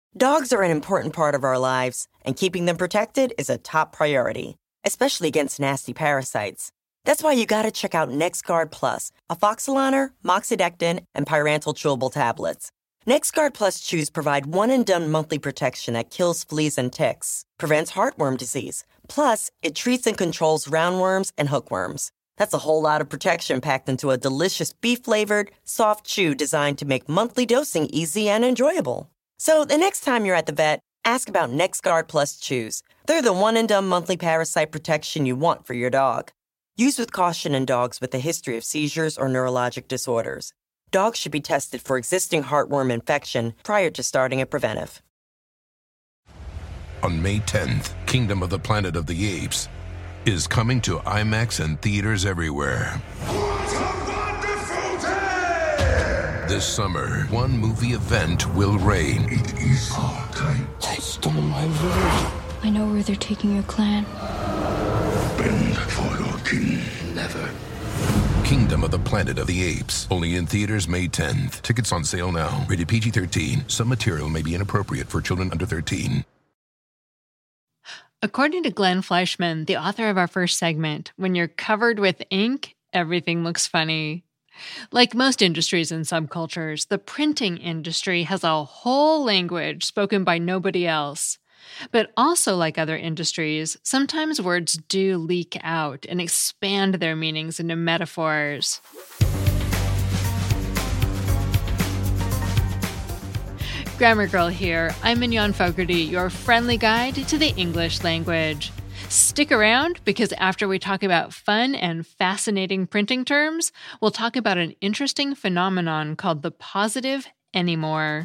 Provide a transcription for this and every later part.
Dogs are an important part of our lives, and keeping them protected is a top priority, especially against nasty parasites. That's why you gotta check out NexGard Plus, Afoxolaner, Moxidectin, and Pyrantel chewable tablets. NexGard Plus chews provide one-and-done monthly protection that kills fleas and ticks, prevents heartworm disease. Plus, it treats and controls roundworms and hookworms. That's a whole lot of protection packed into a delicious beef-flavored, soft chew designed to make monthly dosing easy and enjoyable. So the next time you're at the vet, ask about NexGard Plus chews. They're the one-and-done monthly parasite protection you want for your dog. Use with caution in dogs with a history of seizures or neurologic disorders. Dogs should be tested for existing heartworm infection prior to starting a preventive. On May 10th, Kingdom of the Planet of the Apes is coming to IMAX and theaters everywhere. What a wonderful day! This summer, one movie event will reign. It is our time. They stole my village. I know where they're taking your clan. Bend for your king. Never. Kingdom of the Planet of the Apes. Only in theaters May 10th. Tickets on sale now. Rated PG-13. Some material may be inappropriate for children under 13. According to Glenn Fleischman, the author of our first segment, when you're covered with ink, everything looks funny. Like most industries and subcultures, the printing industry has a whole language spoken by nobody else. But also like other industries, sometimes words do leak out and expand their meanings into metaphors. Grammar Girl here. I'm Mignon Fogarty, your friendly guide to the English language. Stick around, because after we talk about fun and fascinating printing terms, we'll talk about an interesting phenomenon called the positive anymore.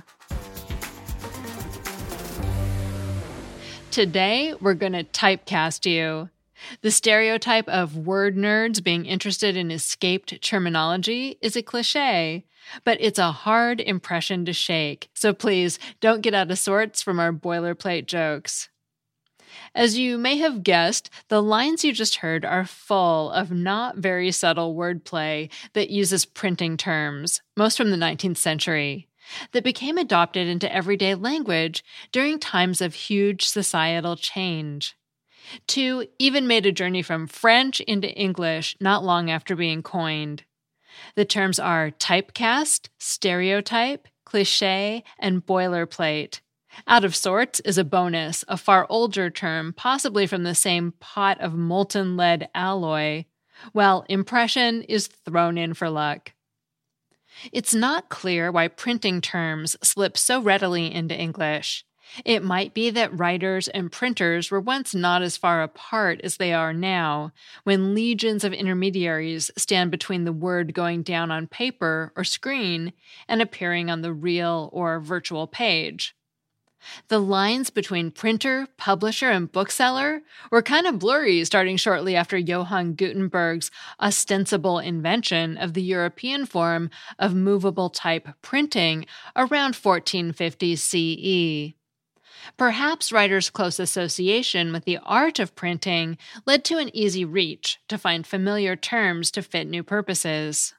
Today, we're going to typecast you. The stereotype of word nerds being interested in escaped terminology is a cliche, but it's a hard impression to shake, so please don't get out of sorts from our boilerplate jokes. As you may have guessed, the lines you just heard are full of not very subtle wordplay that uses printing terms, most from the 19th century, that became adopted into everyday language during times of huge societal change. Two even made a journey from French into English not long after being coined. The terms are typecast, stereotype, cliché, and boilerplate. Out of sorts is a bonus, a far older term, possibly from the same pot of molten lead alloy, while impression is thrown in for luck. It's not clear why printing terms slip so readily into English. It might be that writers and printers were once not as far apart as they are now, when legions of intermediaries stand between the word going down on paper or screen and appearing on the real or virtual page. The lines between printer, publisher, and bookseller were kind of blurry starting shortly after Johann Gutenberg's ostensible invention of the European form of movable type printing around 1450 CE. Perhaps writers' close association with the art of printing led to an easy reach to find familiar terms to fit new purposes.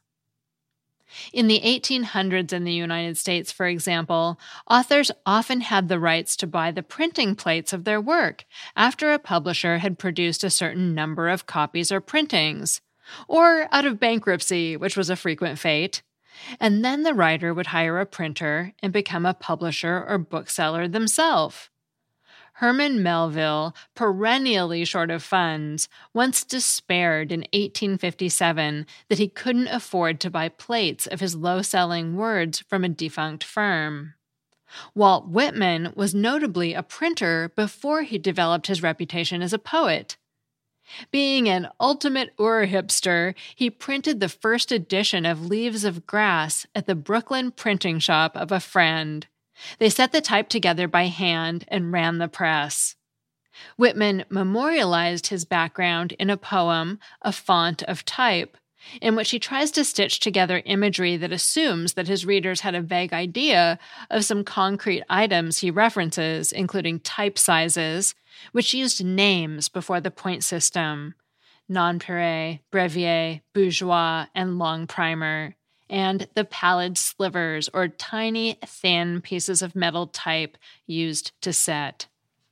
In the 1800s in the United States, for example, authors often had the rights to buy the printing plates of their work after a publisher had produced a certain number of copies or printings, or out of bankruptcy, which was a frequent fate. And then the writer would hire a printer and become a publisher or bookseller themselves. Herman Melville, perennially short of funds, once despaired in 1857 that he couldn't afford to buy plates of his low-selling words from a defunct firm. Walt Whitman was notably a printer before he developed his reputation as a poet. Being an ultimate ur-hipster, he printed the first edition of Leaves of Grass at the Brooklyn printing shop of a friend. They set the type together by hand and ran the press. Whitman memorialized his background in a poem, A Font of Type, in which he tries to stitch together imagery that assumes that his readers had a vague idea of some concrete items he references, including type sizes, which used names before the point system: nonpareil, brevier, bourgeois, and long primer, and the pallid slivers, or tiny, thin pieces of metal type used to set.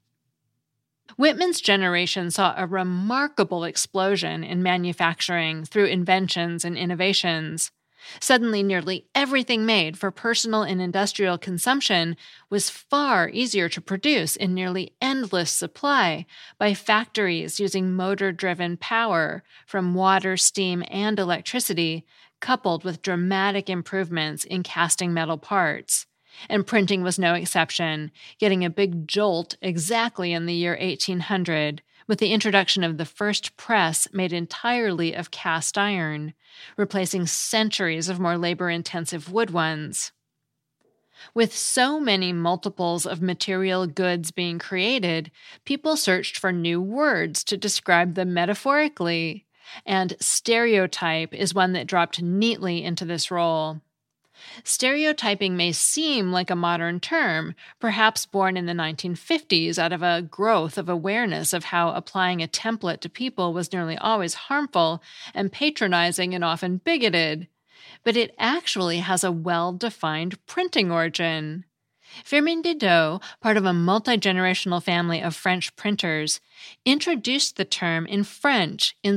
Whitman's generation saw a remarkable explosion in manufacturing through inventions and innovations. Suddenly, nearly everything made for personal and industrial consumption was far easier to produce in nearly endless supply by factories using motor-driven power from water, steam, and electricity, coupled with dramatic improvements in casting metal parts. And printing was no exception, getting a big jolt exactly in the year 1800, with the introduction of the first press made entirely of cast iron, replacing centuries of more labor-intensive wood ones. With so many multiples of material goods being created, people searched for new words to describe them metaphorically, and stereotype is one that dropped neatly into this role. Stereotyping may seem like a modern term, perhaps born in the 1950s out of a growth of awareness of how applying a template to people was nearly always harmful and patronizing and often bigoted. But it actually has a well-defined printing origin. Firmin Didot, part of a multi-generational family of French printers, introduced the term in French in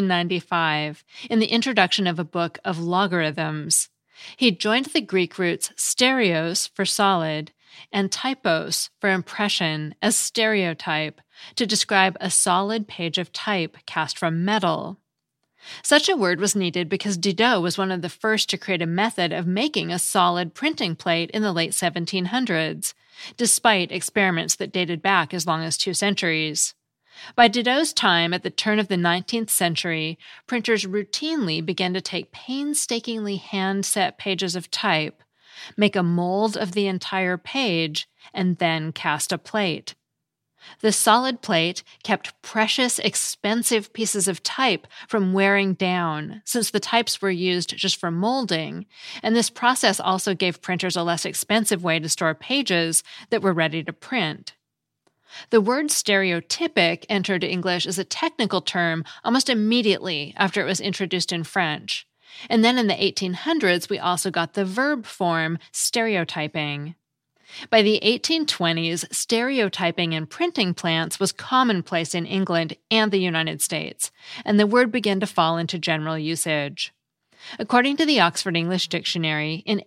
1795 in the introduction of a book of logarithms. He joined the Greek roots stereos for solid and typos for impression as stereotype to describe a solid page of type cast from metal. Such a word was needed because Didot was one of the first to create a method of making a solid printing plate in the late 1700s, despite experiments that dated back as long as 2 centuries. By Didot's time, at the turn of the 19th century, printers routinely began to take painstakingly hand-set pages of type, make a mold of the entire page, and then cast a plate. The solid plate kept precious, expensive pieces of type from wearing down, since the types were used just for molding, and this process also gave printers a less expensive way to store pages that were ready to print. The word stereotypic entered English as a technical term almost immediately after it was introduced in French. And then in the 1800s, we also got the verb form stereotyping. By the 1820s, stereotyping in printing plants was commonplace in England and the United States, and the word began to fall into general usage. According to the Oxford English Dictionary, in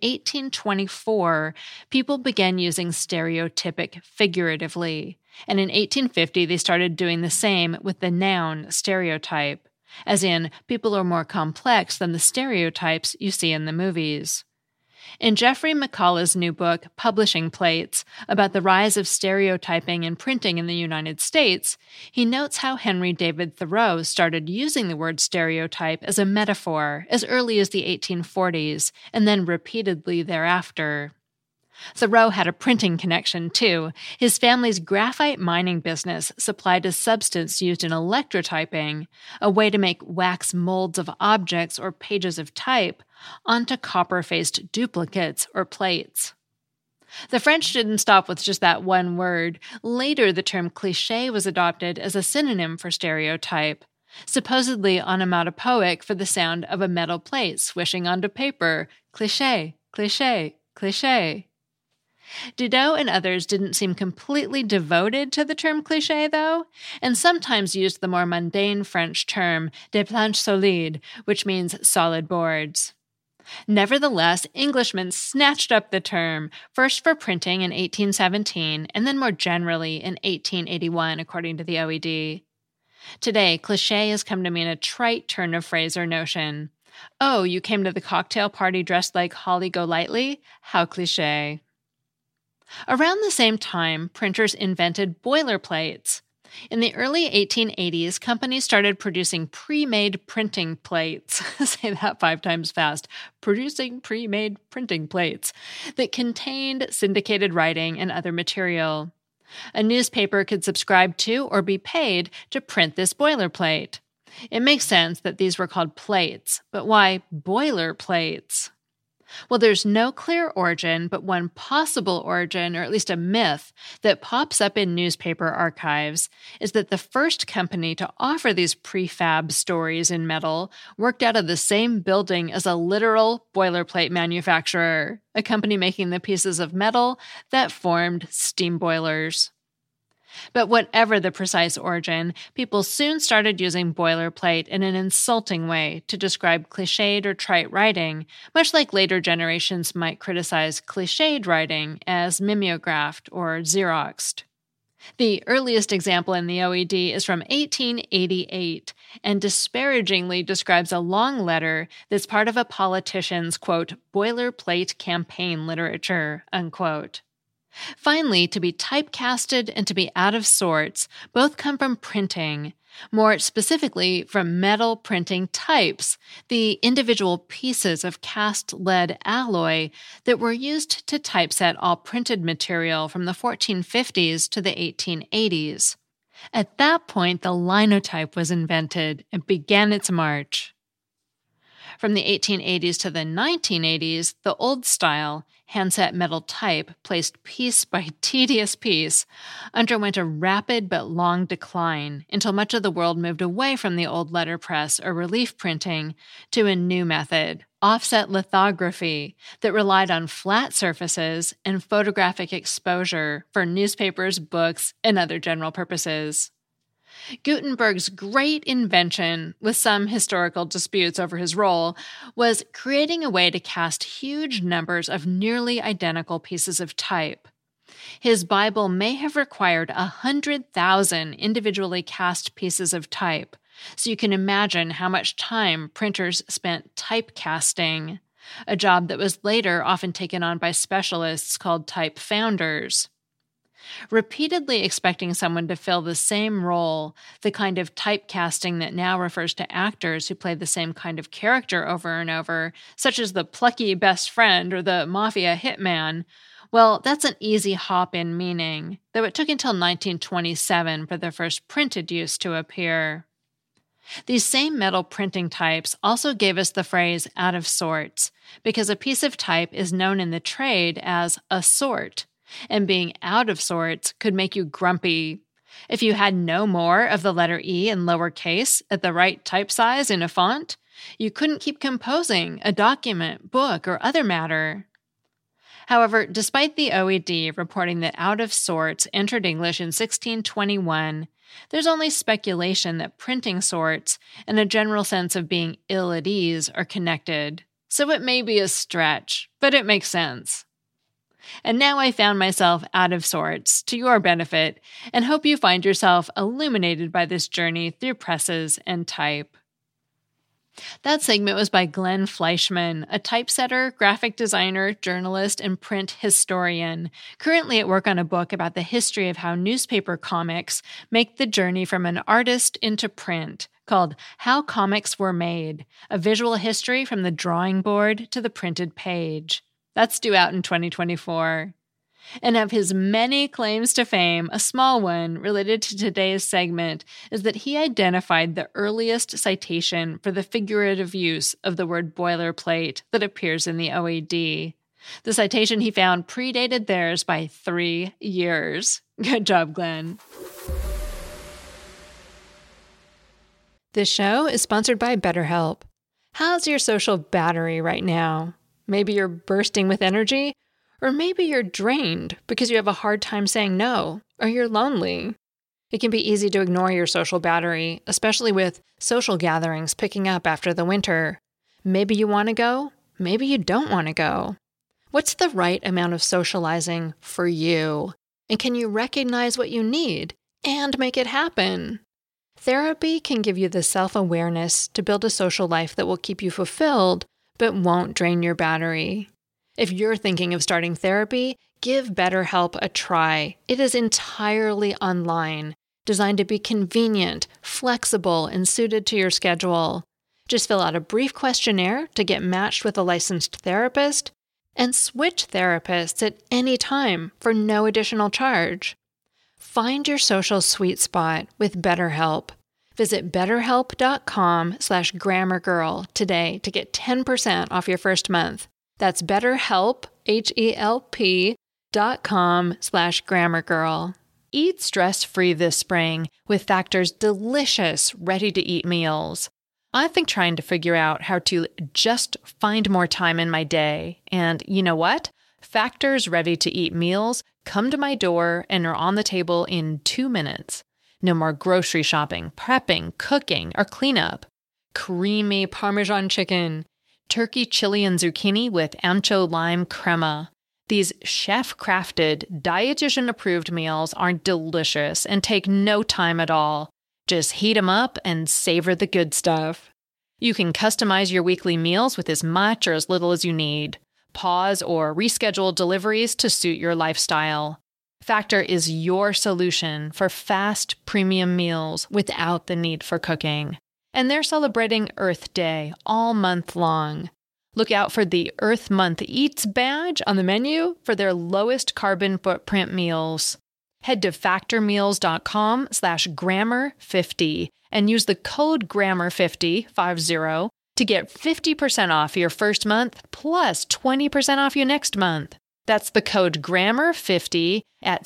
1824, people began using stereotypic figuratively, and in 1850 they started doing the same with the noun stereotype, as in, people are more complex than the stereotypes you see in the movies. In Geoffrey McCullough's new book, Publishing Plates, about the rise of stereotyping in printing in the United States, he notes how Henry David Thoreau started using the word stereotype as a metaphor as early as the 1840s, and then repeatedly thereafter. Thoreau had a printing connection, too. His family's graphite mining business supplied a substance used in electrotyping, a way to make wax molds of objects or pages of type onto copper-faced duplicates or plates. The French didn't stop with just that one word. Later, the term cliché was adopted as a synonym for stereotype, supposedly onomatopoeic for the sound of a metal plate swishing onto paper. Cliché, cliché, cliché. Didot and others didn't seem completely devoted to the term cliché, though, and sometimes used the more mundane French term des planches solides, which means solid boards. Nevertheless, Englishmen snatched up the term, first for printing in 1817, and then more generally in 1881, according to the OED. Today, cliché has come to mean a trite turn of phrase or notion. Oh, you came to the cocktail party dressed like Holly Golightly? How cliché. Around the same time, printers invented boilerplates. In the early 1880s, companies started producing pre-made printing plates. Say that 5 times fast. Producing pre-made printing plates that contained syndicated writing and other material. A newspaper could subscribe to or be paid to print this boilerplate. It makes sense that these were called plates, but why boilerplates? Well, there's no clear origin, but one possible origin, or at least a myth, that pops up in newspaper archives is that the first company to offer these prefab stories in metal worked out of the same building as a literal boilerplate manufacturer, a company making the pieces of metal that formed steam boilers. But whatever the precise origin, people soon started using boilerplate in an insulting way to describe cliched or trite writing, much like later generations might criticize cliched writing as mimeographed or Xeroxed. The earliest example in the OED is from 1888 and disparagingly describes a long letter that's part of a politician's, quote, boilerplate campaign literature, unquote. Finally, to be typecasted and to be out of sorts both come from printing, more specifically from metal printing types, the individual pieces of cast lead alloy that were used to typeset all printed material from the 1450s to the 1880s. At that point, the linotype was invented and began its march. From the 1880s to the 1980s, the old-style, handset metal type, placed piece by tedious piece, underwent a rapid but long decline until much of the world moved away from the old letterpress or relief printing to a new method, offset lithography, that relied on flat surfaces and photographic exposure for newspapers, books, and other general purposes. Gutenberg's great invention, with some historical disputes over his role, was creating a way to cast huge numbers of nearly identical pieces of type. His Bible may have required 100,000 individually cast pieces of type, so you can imagine how much time printers spent typecasting, a job that was later often taken on by specialists called type founders. Repeatedly expecting someone to fill the same role, the kind of typecasting that now refers to actors who play the same kind of character over and over, such as the plucky best friend or the mafia hitman, well, that's an easy hop in meaning, though it took until 1927 for the first printed use to appear. These same metal printing types also gave us the phrase out of sorts, because a piece of type is known in the trade as a sort, and being out of sorts could make you grumpy. If you had no more of the letter E in lowercase at the right type size in a font, you couldn't keep composing a document, book, or other matter. However, despite the OED reporting that out of sorts entered English in 1621, there's only speculation that printing sorts and a general sense of being ill at ease are connected. So it may be a stretch, but it makes sense. And now I found myself out of sorts, to your benefit, and hope you find yourself illuminated by this journey through presses and type. That segment was by Glenn Fleischman, a typesetter, graphic designer, journalist, and print historian, currently at work on a book about the history of how newspaper comics make the journey from an artist into print, called How Comics Were Made, a visual history from the drawing board to the printed page. That's due out in 2024. And of his many claims to fame, a small one related to today's segment is that he identified the earliest citation for the figurative use of the word boilerplate that appears in the OED. The citation he found predated theirs by 3 years. Good job, Glenn. This show is sponsored by BetterHelp. How's your social battery right now? Maybe you're bursting with energy, or maybe you're drained because you have a hard time saying no, or you're lonely. It can be easy to ignore your social battery, especially with social gatherings picking up after the winter. Maybe you want to go, maybe you don't want to go. What's the right amount of socializing for you? And can you recognize what you need and make it happen? Therapy can give you the self-awareness to build a social life that will keep you fulfilled but won't drain your battery. If you're thinking of starting therapy, give BetterHelp a try. It is entirely online, designed to be convenient, flexible, and suited to your schedule. Just fill out a brief questionnaire to get matched with a licensed therapist, and switch therapists at any time for no additional charge. Find your social sweet spot with BetterHelp. Visit betterhelp.com/grammargirl today to get 10% off your first month. That's BetterHelp, HELP.com/grammargirl. Eat stress-free this spring with Factor's delicious, ready-to-eat meals. I've been trying to figure out how to just find more time in my day. And you know what? Factor's ready-to-eat meals come to my door and are on the table in 2 minutes. No more grocery shopping, prepping, cooking, or cleanup. Creamy Parmesan chicken, turkey chili and zucchini with ancho lime crema. These chef-crafted, dietitian-approved meals are delicious and take no time at all. Just heat them up and savor the good stuff. You can customize your weekly meals with as much or as little as you need. Pause or reschedule deliveries to suit your lifestyle. Factor is your solution for fast, premium meals without the need for cooking. And they're celebrating Earth Day all month long. Look out for the Earth Month Eats badge on the menu for their lowest carbon footprint meals. Head to factormeals.com/grammar50 and use the code grammar50 to get 50% off your first month plus 20% off your next month. That's the code grammar50 at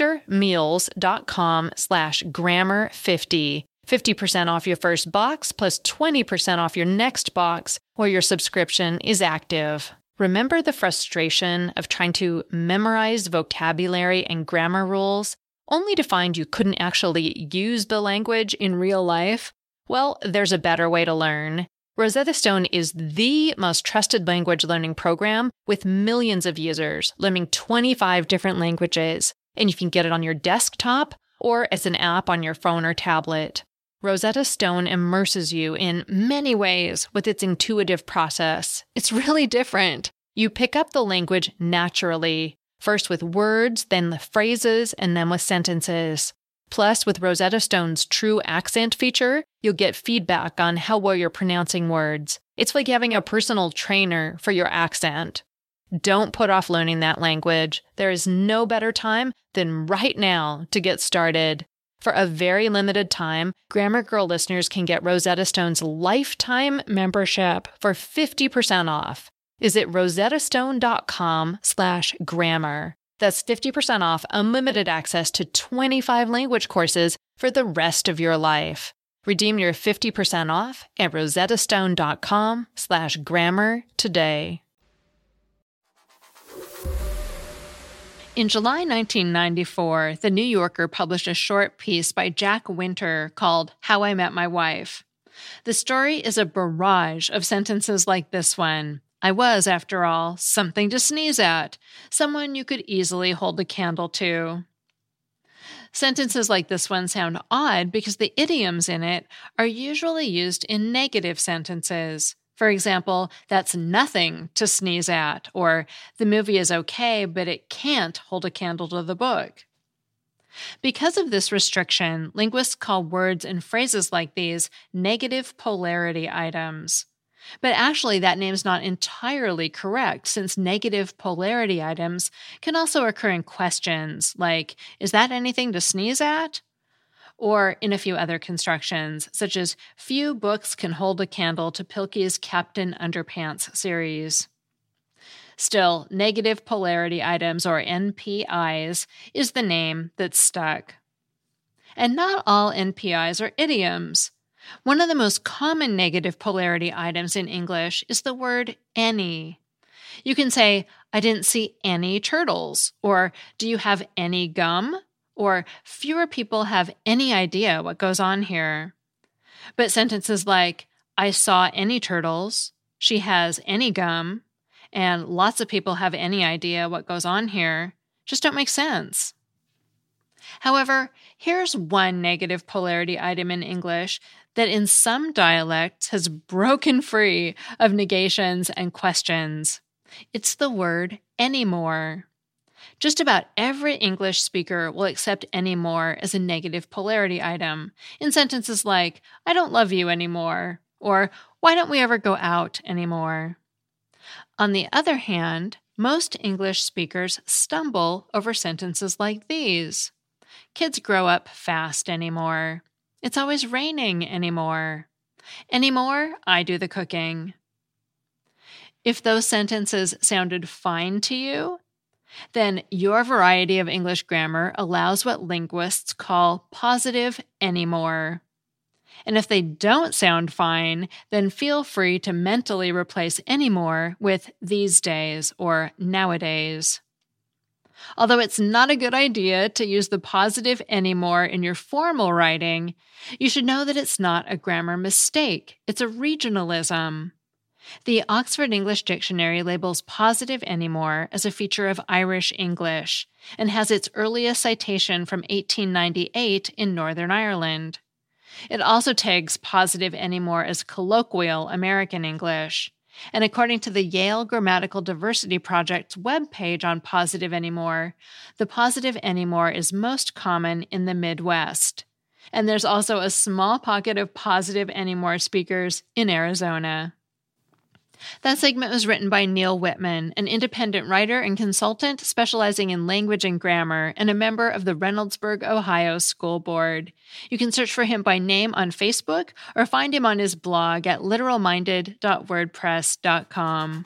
factormeals.com/grammar50. 50% off your first box plus 20% off your next box while your subscription is active. Remember the frustration of trying to memorize vocabulary and grammar rules, only to find you couldn't actually use the language in real life? Well, there's a better way to learn. Rosetta Stone is the most trusted language learning program with millions of users learning 25 different languages, and you can get it on your desktop or as an app on your phone or tablet. Rosetta Stone immerses you in many ways with its intuitive process. It's really different. You pick up the language naturally, first with words, then the phrases, and then with sentences. Plus, with Rosetta Stone's True Accent feature, you'll get feedback on how well you're pronouncing words. It's like having a personal trainer for your accent. Don't put off learning that language. There is no better time than right now to get started. For a very limited time, Grammar Girl listeners can get Rosetta Stone's lifetime membership for 50% off. Visit rosettastone.com/grammar. That's 50% off unlimited access to 25 language courses for the rest of your life. Redeem your 50% off at rosettastone.com/grammar today. In July 1994, The New Yorker published a short piece by Jack Winter called How I Met My Wife. The story is a barrage of sentences like this one. I was, after all, something to sneeze at, someone you could easily hold a candle to. Sentences like this one sound odd because the idioms in it are usually used in negative sentences. For example, that's nothing to sneeze at, or the movie is okay, but it can't hold a candle to the book. Because of this restriction, linguists call words and phrases like these negative polarity items. But actually, that name's not entirely correct, since negative polarity items can also occur in questions like, is that anything to sneeze at? Or in a few other constructions, such as few books can hold a candle to Pilkey's Captain Underpants series. Still, negative polarity items, or NPIs, is the name that's stuck. And not all NPIs are idioms. One of the most common negative polarity items in English is the word any. You can say, I didn't see any turtles, or do you have any gum? Or fewer people have any idea what goes on here. But sentences like, I saw any turtles, she has any gum, and lots of people have any idea what goes on here just don't make sense. However, here's one negative polarity item in English that in some dialects has broken free of negations and questions. It's the word anymore. Just about every English speaker will accept anymore as a negative polarity item in sentences like, I don't love you anymore, or why don't we ever go out anymore? On the other hand, most English speakers stumble over sentences like these. Kids grow up fast anymore. It's always raining anymore. Anymore, I do the cooking. If those sentences sounded fine to you, then your variety of English grammar allows what linguists call positive anymore. And if they don't sound fine, then feel free to mentally replace anymore with these days or nowadays. Although it's not a good idea to use the positive anymore in your formal writing, you should know that it's not a grammar mistake. It's a regionalism. The Oxford English Dictionary labels positive anymore as a feature of Irish English and has its earliest citation from 1898 in Northern Ireland. It also tags positive anymore as colloquial American English. And according to the Yale Grammatical Diversity Project's webpage on positive anymore, the positive anymore is most common in the Midwest. And there's also a small pocket of positive anymore speakers in Arizona. That segment was written by Neil Whitman, an independent writer and consultant specializing in language and grammar, and a member of the Reynoldsburg, Ohio School Board. You can search for him by name on Facebook or find him on his blog at literalminded.wordpress.com.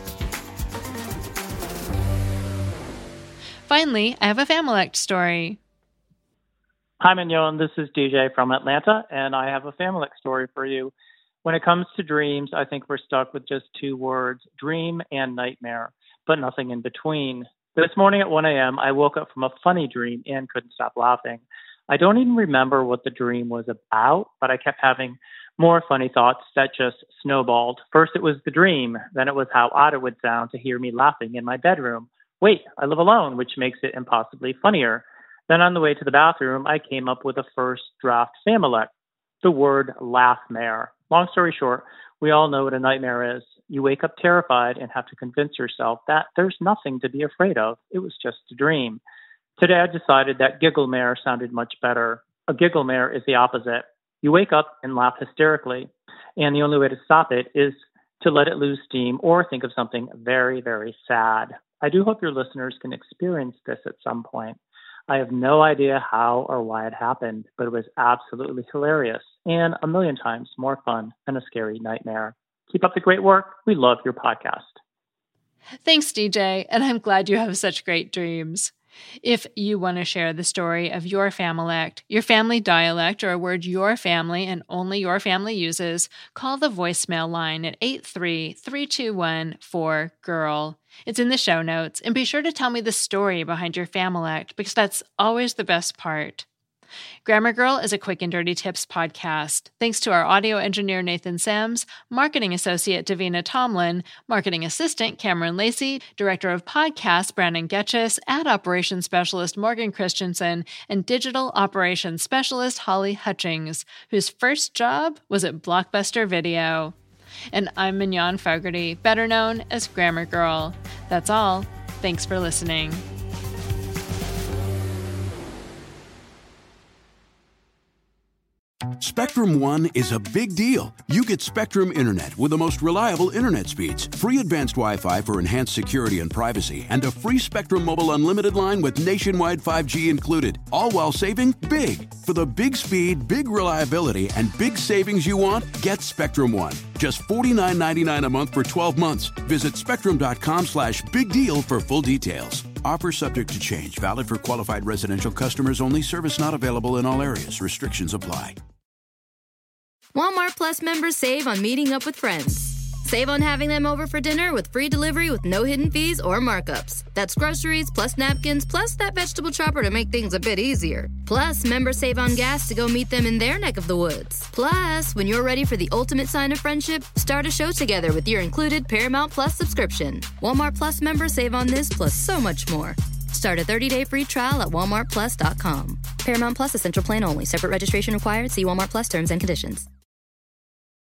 Finally, I have a Familect story. Hi, Mignon. This is DJ from Atlanta, and I have a Familect story for you. When it comes to dreams, I think we're stuck with just two words, dream and nightmare, but nothing in between. This morning at 1 a.m., I woke up from a funny dream and couldn't stop laughing. I don't even remember what the dream was about, but I kept having more funny thoughts that just snowballed. First, it was the dream. Then it was how odd it would sound to hear me laughing in my bedroom. Wait, I live alone, which makes it impossibly funnier. Then on the way to the bathroom, I came up with a first draft Familect, the word laughmare. Long story short, we all know what a nightmare is. You wake up terrified and have to convince yourself that there's nothing to be afraid of. It was just a dream. Today I decided that gigglemare sounded much better. A gigglemare is the opposite. You wake up and laugh hysterically, and the only way to stop it is to let it lose steam or think of something very, very sad. I do hope your listeners can experience this at some point. I have no idea how or why it happened, but it was absolutely hilarious and a million times more fun than a scary nightmare. Keep up the great work. We love your podcast. Thanks, DJ, and I'm glad you have such great dreams. If you want to share the story of your Familect, your family dialect, or a word your family and only your family uses, call the voicemail line at 833-221-4GIRL. It's in the show notes, and be sure to tell me the story behind your Familect, because that's always the best part. Grammar Girl is a quick and dirty tips podcast. Thanks to our audio engineer, Nathan Sims, marketing associate, Davina Tomlin, marketing assistant, Cameron Lacey, director of podcasts, Brandon Getchus, ad operations specialist, Morgan Christensen, and digital operations specialist, Holly Hutchings, whose first job was at Blockbuster Video. And I'm Mignon Fogarty, better known as Grammar Girl. That's all. Thanks for listening. Spectrum One is a big deal. You get Spectrum Internet with the most reliable internet speeds, free advanced Wi-Fi for enhanced security and privacy, and a free Spectrum Mobile Unlimited line with nationwide 5G included, all while saving big. For the big speed, big reliability, and big savings you want, get Spectrum One. Just $49.99 a month for 12 months. Visit spectrum.com/big deal for full details. Offer subject to change. Valid for qualified residential customers only. Service not available in all areas. Restrictions apply. Walmart Plus members save on meeting up with friends. Save on having them over for dinner with free delivery with no hidden fees or markups. That's groceries, plus napkins, plus that vegetable chopper to make things a bit easier. Plus, members save on gas to go meet them in their neck of the woods. Plus, when you're ready for the ultimate sign of friendship, start a show together with your included Paramount Plus subscription. Walmart Plus members save on this plus so much more. Start a 30-day free trial at walmartplus.com. Paramount Plus Essential Plan only. Separate registration required. See Walmart Plus terms and conditions.